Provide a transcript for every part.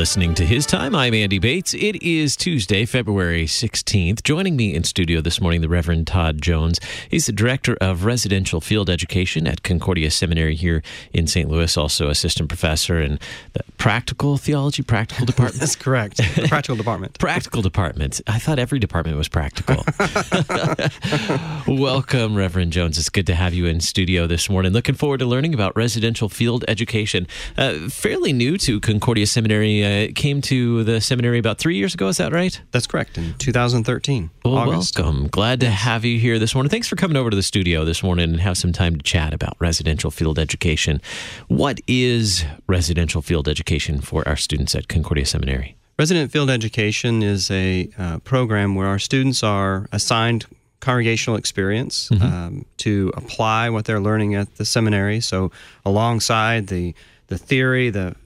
listening to His Time. I'm Andy Bates. It is Tuesday, February 16th. Joining me in studio this morning, the Reverend Todd Jones. He's the Director of Residential Field Education at Concordia Seminary here in St. Louis, also assistant professor in the Practical Department. That's correct. The Practical Department. Practical Department. I thought every department was practical. Welcome, Reverend Jones. It's good to have you in studio this morning. Looking forward to learning about residential field education. Fairly new to Concordia Seminary. Came to the seminary about 3 years ago, is that right? That's correct, in 2013, well, August. Welcome. Glad to have you here this morning. Thanks for coming over to the studio this morning and have some time to chat about residential field education. What is residential field education for our students at Concordia Seminary? Resident Field Education is a program where our students are assigned congregational experience to apply what they're learning at the seminary. So alongside the theory, the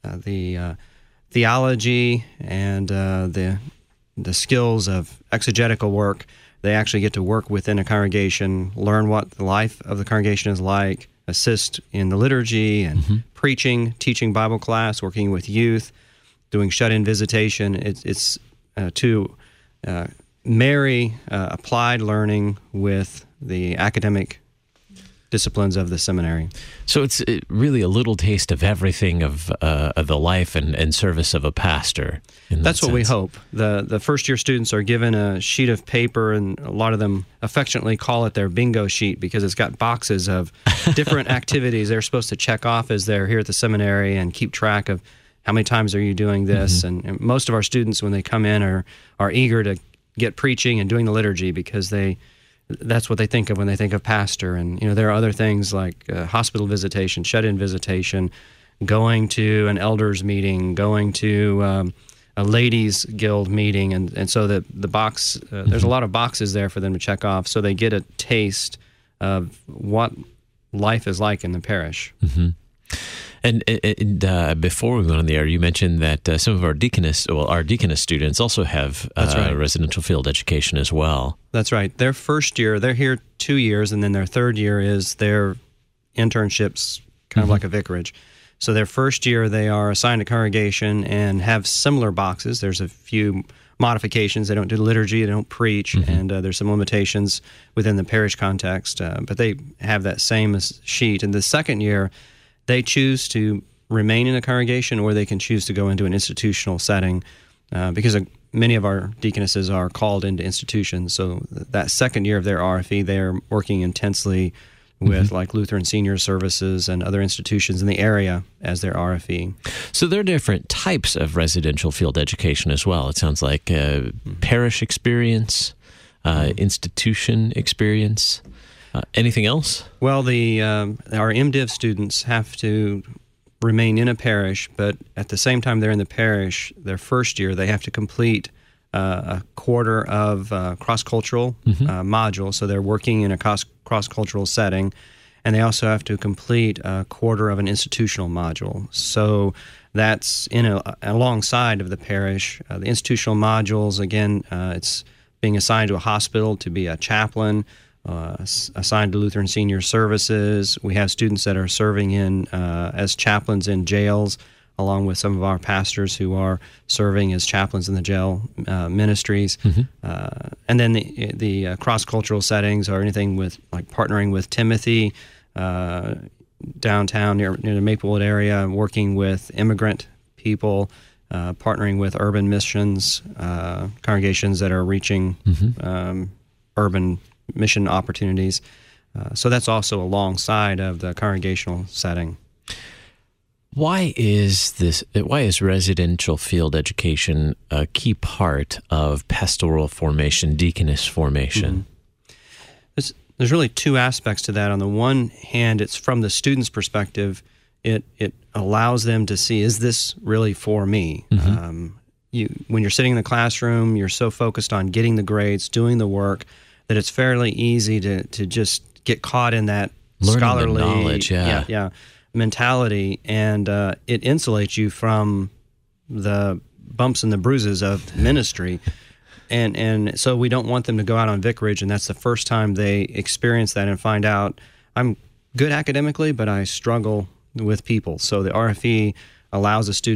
theology, and the skills of exegetical work, they actually get to work within a congregation, learn what the life of the congregation is like, assist in the liturgy and preaching, teaching Bible class, working with youth, doing shut-in visitation. It's to marry applied learning with the academic disciplines of the seminary. So it's really a little taste of everything of the life and service of a pastor. That's what we hope. The first-year students are given a sheet of paper, and a lot of them affectionately call it their bingo sheet because it's got boxes of different activities they're supposed to check off as they're here at the seminary and keep track of how many times are you doing this. And most of our students, when they come in, are eager to get preaching and doing the liturgy because that's what they think of when they think of pastor. And there are other things like hospital visitation, shut-in visitation, going to an elders meeting, going to a ladies guild meeting, and so the box there's a lot of boxes there for them to check off, so they get a taste of what life is like in the parish. And before we went on the air, you mentioned that some of our deaconess students also have residential field education as well. That's right. Their first year, they're here 2 years, and then their third year is their internships, kind of like a vicarage. So their first year, they are assigned a congregation and have similar boxes. There's a few modifications. They don't do liturgy, they don't preach, and there's some limitations within the parish context, but they have that same sheet. And the second year, they choose to remain in a congregation, or they can choose to go into an institutional setting because many of our deaconesses are called into institutions. So that second year of their RFE, they're working intensely with like Lutheran Senior Services and other institutions in the area as their RFE. So there are different types of residential field education as well. It sounds like parish experience, institution experience. Anything else? Well, our MDiv students have to remain in a parish, but at the same time they're in the parish, their first year, they have to complete a quarter of cross-cultural module, so they're working in a cross-cultural setting, and they also have to complete a quarter of an institutional module. So that's alongside of the parish. The institutional modules, again, it's being assigned to a hospital to be a chaplain, assigned to Lutheran Senior Services. We have students that are serving as chaplains in jails, along with some of our pastors who are serving as chaplains in the jail ministries. And then the cross-cultural settings are anything with like partnering with Timothy downtown near the Maplewood area, working with immigrant people, partnering with urban missions, congregations that are reaching urban mission opportunities. So that's also alongside of the congregational setting. Why is residential field education a key part of pastoral formation, deaconess formation? There's really two aspects to that. On the one hand, it's from the student's perspective. It allows them to see, is this really for me? When you're sitting in the classroom, you're so focused on getting the grades, doing the work, that it's fairly easy to just get caught in that learning scholarly knowledge, mentality, and it insulates you from the bumps and the bruises of ministry. And so we don't want them to go out on vicarage, and that's the first time they experience that and find out, I'm good academically, but I struggle with people. So the RFE allows a student to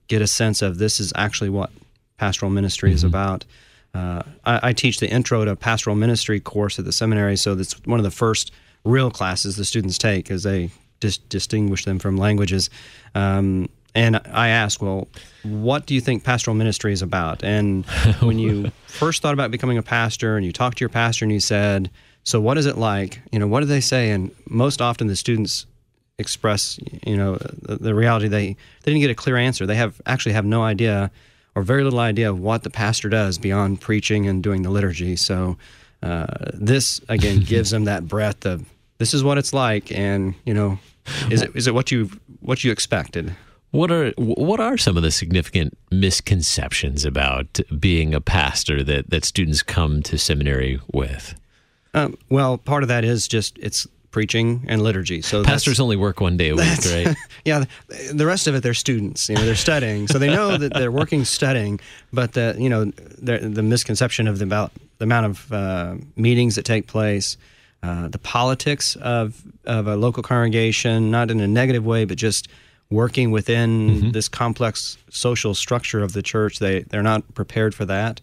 get a sense of this is actually what pastoral ministry is about. I teach the Intro to Pastoral Ministry course at the seminary, so that's one of the first real classes the students take as they distinguish them from languages. And I ask, well, what do you think pastoral ministry is about? And when you first thought about becoming a pastor and you talked to your pastor and you said, so what is it like? What do they say? And most often the students express, the reality they didn't get a clear answer. They actually have no idea or very little idea of what the pastor does beyond preaching and doing the liturgy. So this, again, gives them that breadth of, this is what it's like, and, is it what you expected? What are some of the significant misconceptions about being a pastor that students come to seminary with? Well, part of that is just it's preaching and liturgy. So pastors only work one day a week, right? Yeah, the rest of it they're students. They're studying, so they know that they're working studying. But the misconception of the amount of meetings that take place, the politics of a local congregation, not in a negative way, but just working within this complex social structure of the church. They're not prepared for that.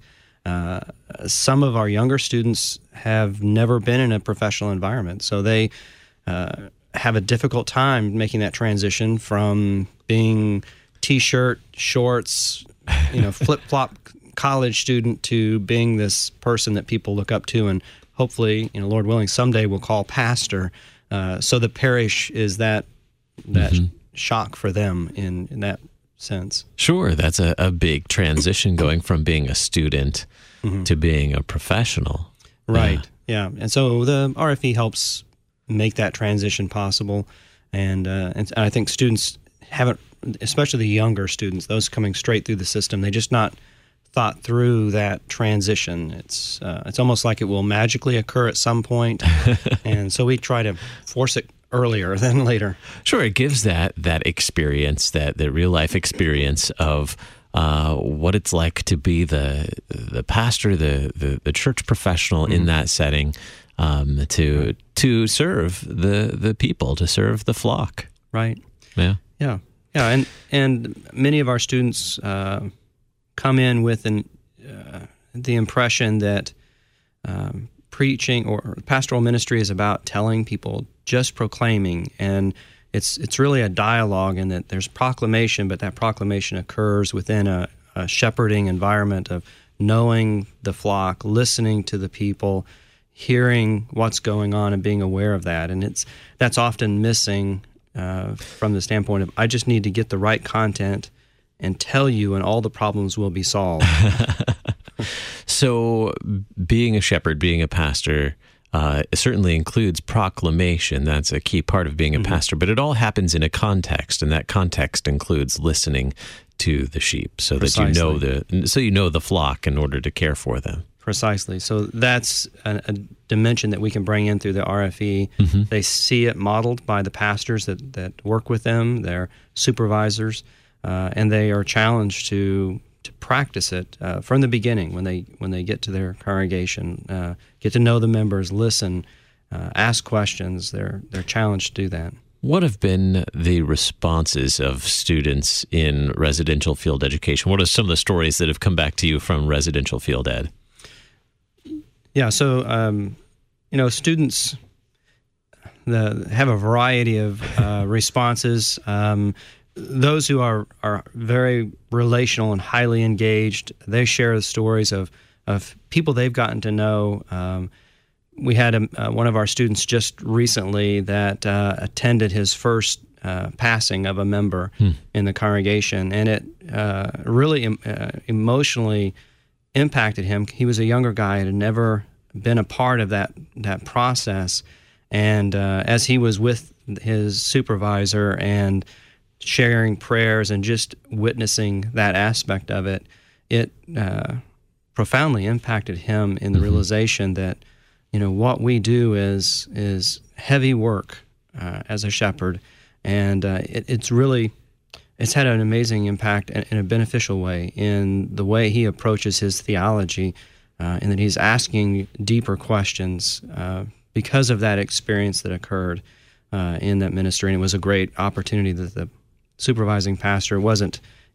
Some of our younger students have never been in a professional environment, so they have a difficult time making that transition from being T-shirt, shorts, flip-flop college student to being this person that people look up to and hopefully, Lord willing, someday will call pastor. So the parish is that shock for them in that sense. Sure, that's a big transition going from being a student to being a professional. Right, yeah. And so the RFE helps make that transition possible. And I think students haven't, especially the younger students, those coming straight through the system, they just not thought through that transition. It's almost like it will magically occur at some point. And so we try to force it earlier than later. Sure, it gives that experience, that the real life experience of what it's like to be the pastor, the church professional in that setting, to serve the people, to serve the flock. Right. Yeah. Yeah. Yeah. And many of our students come in with the impression that preaching or pastoral ministry is about telling people, just proclaiming, and it's really a dialogue in that there's proclamation, but that proclamation occurs within a shepherding environment of knowing the flock, listening to the people, hearing what's going on and being aware of that. And that's often missing from the standpoint of, I just need to get the right content and tell you, and all the problems will be solved. So being a shepherd, being a pastor, certainly includes proclamation. That's a key part of being a pastor, but it all happens in a context, and that context includes listening to the sheep so Precisely. that you know the flock in order to care for them. Precisely. So that's a dimension that we can bring in through the RFE. They see it modeled by the pastors that work with them, their supervisors, and they are challenged to practice it from the beginning when they get to their congregation, get to know the members, listen, ask questions. They're challenged to do that. What have been the responses of students in residential field education? What are some of the stories that have come back to you from residential field ed? Yeah, so students have a variety of responses. Those who are very relational and highly engaged, they share the stories of people they've gotten to know. We had one of our students just recently that attended his first passing of a member in the congregation, and it really emotionally impacted him. He was a younger guy and had never been a part of that process, and as he was with his supervisor and sharing prayers and just witnessing that aspect of it, it profoundly impacted him in the realization that, what we do is heavy work as a shepherd, and it's had an amazing impact in a beneficial way in the way he approaches his theology, and that he's asking deeper questions because of that experience that occurred in that ministry. And it was a great opportunity that the supervising pastor wasn't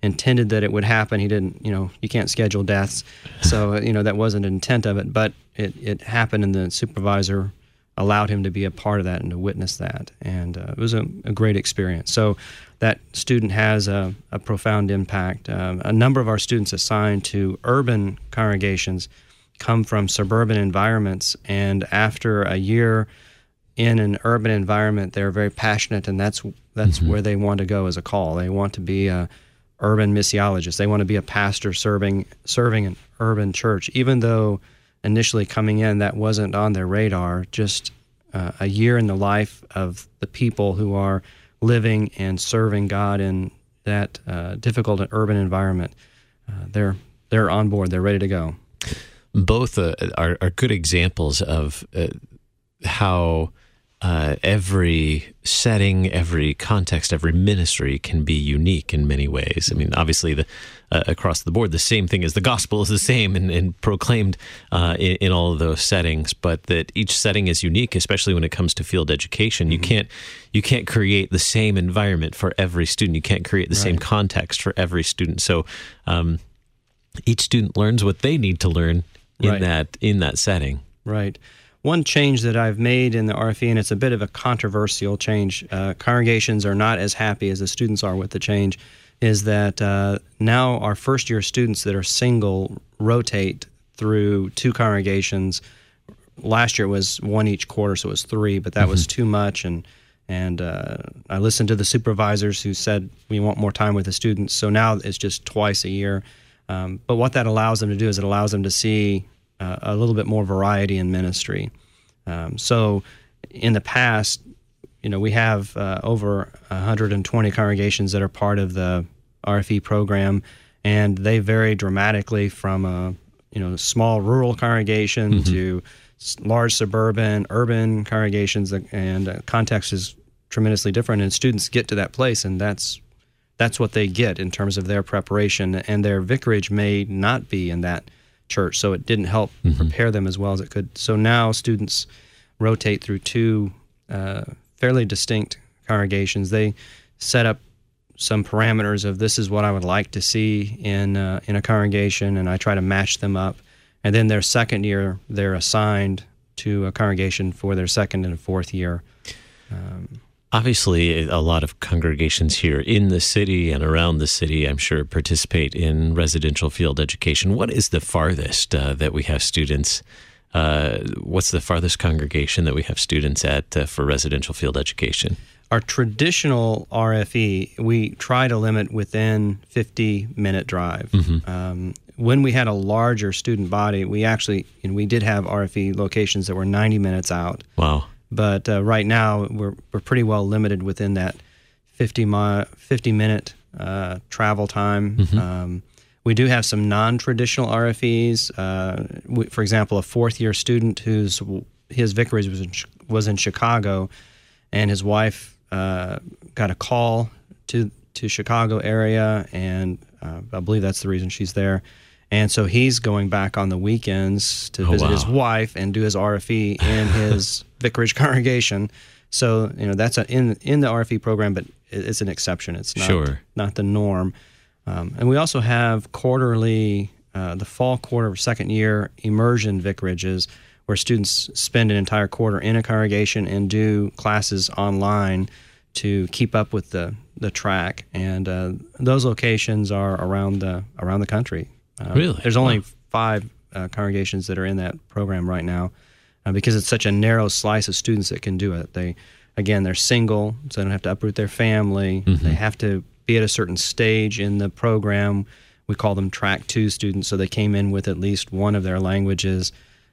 intended that it would happen. He didn't, you can't schedule deaths. So, that wasn't an intent of it, but it happened, and the supervisor allowed him to be a part of that and to witness that. And it was a great experience. So that student has a profound impact. A number of our students assigned to urban congregations come from suburban environments, and after a year in an urban environment, they're very passionate, and that's where they want to go as a call. They want to be a urban missiologist. They want to be a pastor serving an urban church, even though initially coming in that wasn't on their radar. Just a year in the life of the people who are living and serving God in that difficult urban environment. They're on board. They're ready to go. Both are good examples of how every setting, every context, every ministry can be unique in many ways. I mean, obviously, across the board, the same thing as the gospel is the same and proclaimed in all of those settings, but that each setting is unique, especially when it comes to field education. Mm-hmm. You can't create the same environment for every student. You can't create the same context for every student. So each student learns what they need to learn in that setting. Right. One change that I've made in the RFE, and it's a bit of a controversial change, congregations are not as happy as the students are with the change, is that now our first-year students that are single rotate through 2 congregations. Last year it was 1 each quarter, so it was 3, but that was too much, and I listened to the supervisors who said we want more time with the students, so now it's just twice a year. But what that allows them to do is it allows them to see a little bit more variety in ministry. So in the past, we have over 120 congregations that are part of the RFE program, and they vary dramatically from small rural congregation to large suburban, urban congregations, and context is tremendously different. And students get to that place, and that's what they get in terms of their preparation, and their vicarage may not be in that church, so it didn't help prepare them as well as it could. So now students rotate through 2 fairly distinct congregations. They set up some parameters of this is what I would like to see in a congregation, and I try to match them up. And then their second year, they're assigned to a congregation for their second and fourth year. Obviously, a lot of congregations here in the city and around the city, I'm sure, participate in residential field education. What is the farthest that we have students? What's the farthest congregation that we have students at for residential field education? Our traditional RFE, we try to limit within 50-minute drive. When we had a larger student body, we did have RFE locations that were 90 minutes out. Wow. But right now, we're pretty well limited within that 50-minute travel time. We do have some non-traditional RFEs. For example, a fourth-year student his vicarage was in Chicago, and his wife got a call to Chicago area, and I believe that's the reason she's there. And so he's going back on the weekends to visit his wife and do his RFE in his vicarage congregation. So, that's in the RFE program, but it's an exception. It's not the norm. And we also have quarterly, the fall quarter of second year immersion vicarages, where students spend an entire quarter in a congregation and do classes online to keep up with the track. And those locations are around the country. Really? There's only 5 congregations that are in that program right now because it's such a narrow slice of students that can do it. They're single, so they don't have to uproot their family. They have to be at a certain stage in the program. We call them Track 2 students, so they came in with at least one of their languages.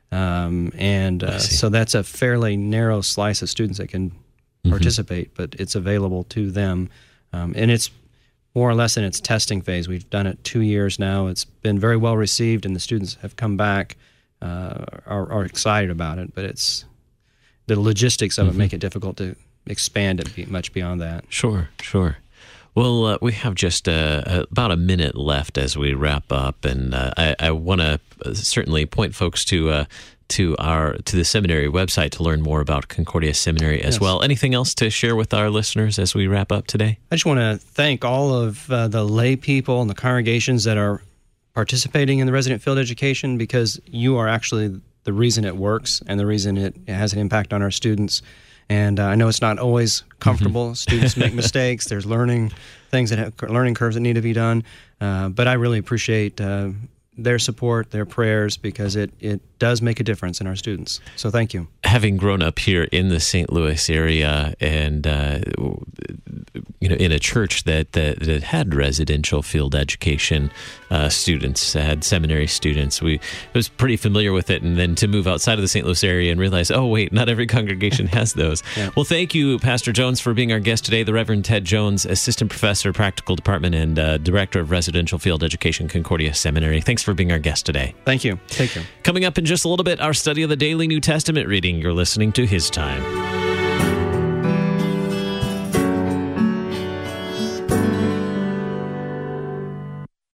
So that's a fairly narrow slice of students that can participate, but it's available to them. And it's more or less in its testing phase. We've done it 2 years now. It's been very well received, and the students have come back, are excited about it. But it's the logistics of it make it difficult to expand it much beyond that. Sure. Well, we have just about a minute left as we wrap up, and I want to certainly point folks to to the seminary website to learn more about Concordia Seminary as well. Anything else to share with our listeners as we wrap up today? I just want to thank all of the lay people and the congregations that are participating in the resident field education, because you are actually the reason it works and the reason it has an impact on our students. And I know it's not always comfortable. Students make mistakes. There's learning curves that need to be done. But I really appreciate their support, their prayers, because it does make a difference in our students. So thank you. Having grown up here in the St. Louis area and in a church that had residential field education students, had seminary students, I was pretty familiar with it. And then to move outside of the St. Louis area and realize, oh wait, not every congregation has those. Yeah. Well, thank you, Pastor Jones, for being our guest today. The Reverend Ted Jones, Assistant Professor, Practical Department, and Director of Residential Field Education, Concordia Seminary. Thanks for being our guest today. Thank you. Take care. Coming up in just a little bit, our study of the daily New Testament reading. You're listening to His Time.